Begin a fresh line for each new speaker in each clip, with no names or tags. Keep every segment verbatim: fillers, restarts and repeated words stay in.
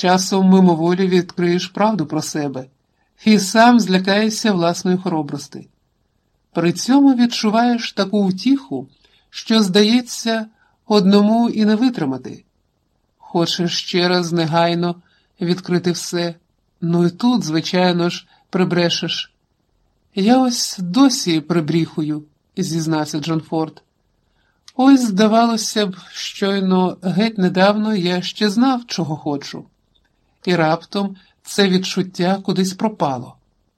Часом мимоволі відкриєш правду про себе і сам злякаєшся власної хоробрости. При цьому відчуваєш таку втіху, що, здається, одному і не витримати. Хочеш ще раз негайно відкрити все, ну і тут, звичайно ж, прибрешеш. «Я ось досі прибріхую», – зізнався Джон Форд. «Ось, здавалося б, щойно геть недавно я ще знав, чого хочу. І раптом це відчуття кудись пропало.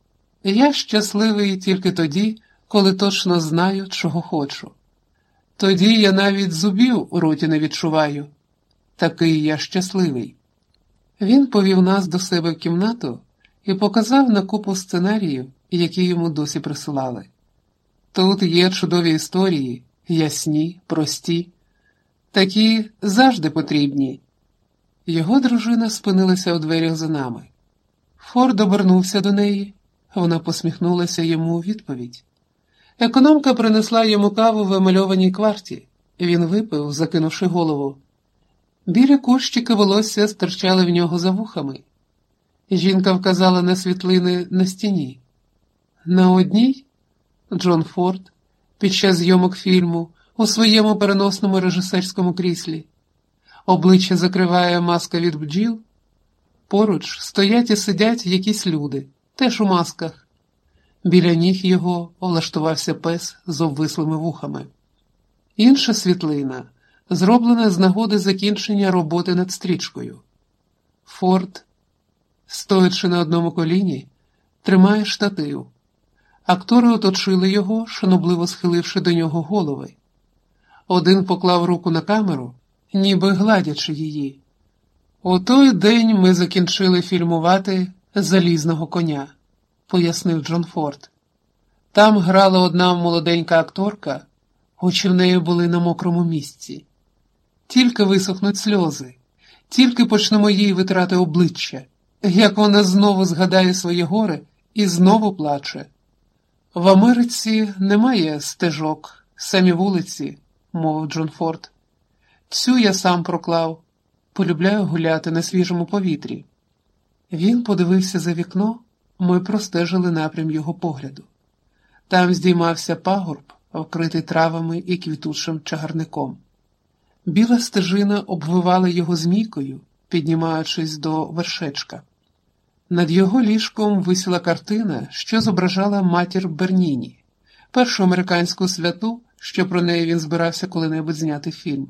Я щасливий тільки тоді, коли точно знаю, чого хочу. Тоді я навіть зубів у роті не відчуваю. Такий я щасливий». Він повів нас до себе в кімнату і показав на купу сценаріїв, які йому досі присилали. Тут є чудові історії, ясні, прості. Такі завжди потрібні. Його дружина спинилася у дверях за нами. Форд обернувся до неї. Вона посміхнулася йому у відповідь. Економка принесла йому каву в емальованій кварті. Він випив, закинувши голову. Білі кущики волосся стирчали в нього за вухами. Жінка вказала на світлини на стіні. На одній Джон Форд під час зйомок фільму у своєму переносному режисерському кріслі. Обличчя закриває маска від бджіл. Поруч стоять і сидять якісь люди, теж у масках. Біля ніг його влаштувався пес з обвислими вухами. Інша світлина зроблена з нагоди закінчення роботи над стрічкою. Форд, стоячи на одному коліні, тримає штатив. Актори оточили його, шанобливо схиливши до нього голови. Один поклав руку на камеру, ніби гладячи її. «У той день ми закінчили фільмувати «Залізного коня», – пояснив Джон Форд. Там грала одна молоденька акторка, очі в неї були на мокрому місці. Тільки висохнуть сльози, тільки почнемо їй витрати обличчя, як вона знову згадає своє горе і знову плаче. В Америці немає стежок, самі вулиці, мовив Джон Форд. Цю я сам проклав. Полюбляю гуляти на свіжому повітрі. Він подивився за вікно, ми простежили напрям його погляду. Там здіймався пагорб, вкритий травами і квітучим чагарником. Біла стежина обвивала його змійкою, піднімаючись до вершечка. Над його ліжком висіла картина, що зображала матір Берніні, першу американську святу, що про неї він збирався коли-небудь зняти фільм.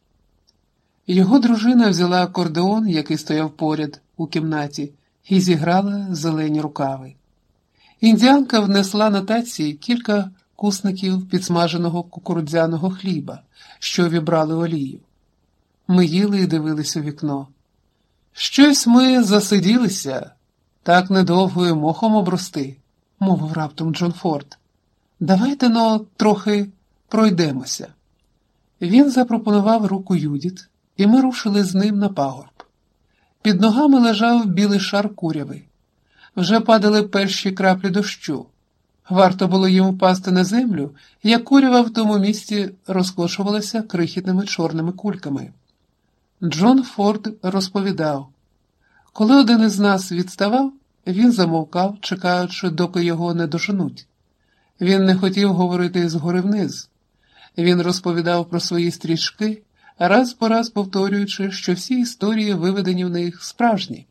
Його дружина взяла акордеон, який стояв поряд у кімнаті, і зіграла зелені рукави. Індіанка внесла на таці кілька кусників підсмаженого кукурудзяного хліба, що вібрали олію. Ми їли і дивились у вікно. «Щось ми засиділися, так недовго і мохом обрости», – мовив раптом Джон Форд. «Давайте-но трохи пройдемося». Він запропонував руку Юдіт, і ми рушили з ним на пагорб. Під ногами лежав білий шар куряви. Вже падали перші краплі дощу. Варто було їм впасти на землю, як курява в тому місці розкошувалася крихітними чорними кульками. Джон Форд розповідав. Коли один із нас відставав, він замовкав, чекаючи, доки його не доженуть. Він не хотів говорити згори вниз. Він розповідав про свої стрічки, раз по раз повторюючи, що всі історії, виведені в них, справжні.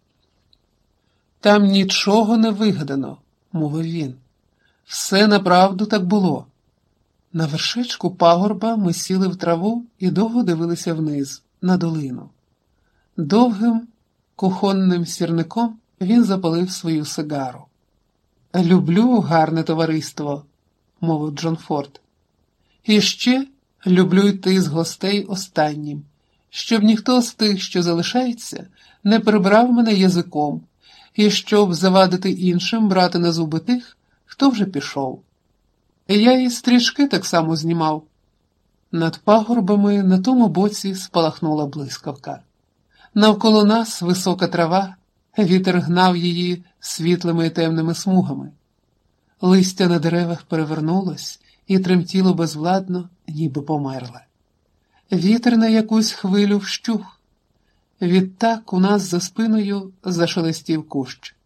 «Там нічого не вигадано», – мовив він. «Все направду так було». На вершечку пагорба ми сіли в траву і довго дивилися вниз, на долину. Довгим, кухонним сірником він запалив свою сигару. «Люблю гарне товариство», – мовив Джон Форд. «І ще люблю йти з гостей останнім, щоб ніхто з тих, що залишається, не прибрав мене язиком, і щоб завадити іншим брати на зуби тих, хто вже пішов. Я і стрічки так само знімав». Над пагорбами на тому боці спалахнула блискавка. Навколо нас висока трава, вітер гнав її світлими і темними смугами. Листя на деревах перевернулось і тремтіло безвладно, ніби померле. Вітер на якусь хвилю вщух. Відтак у нас за спиною зашелестів кущ.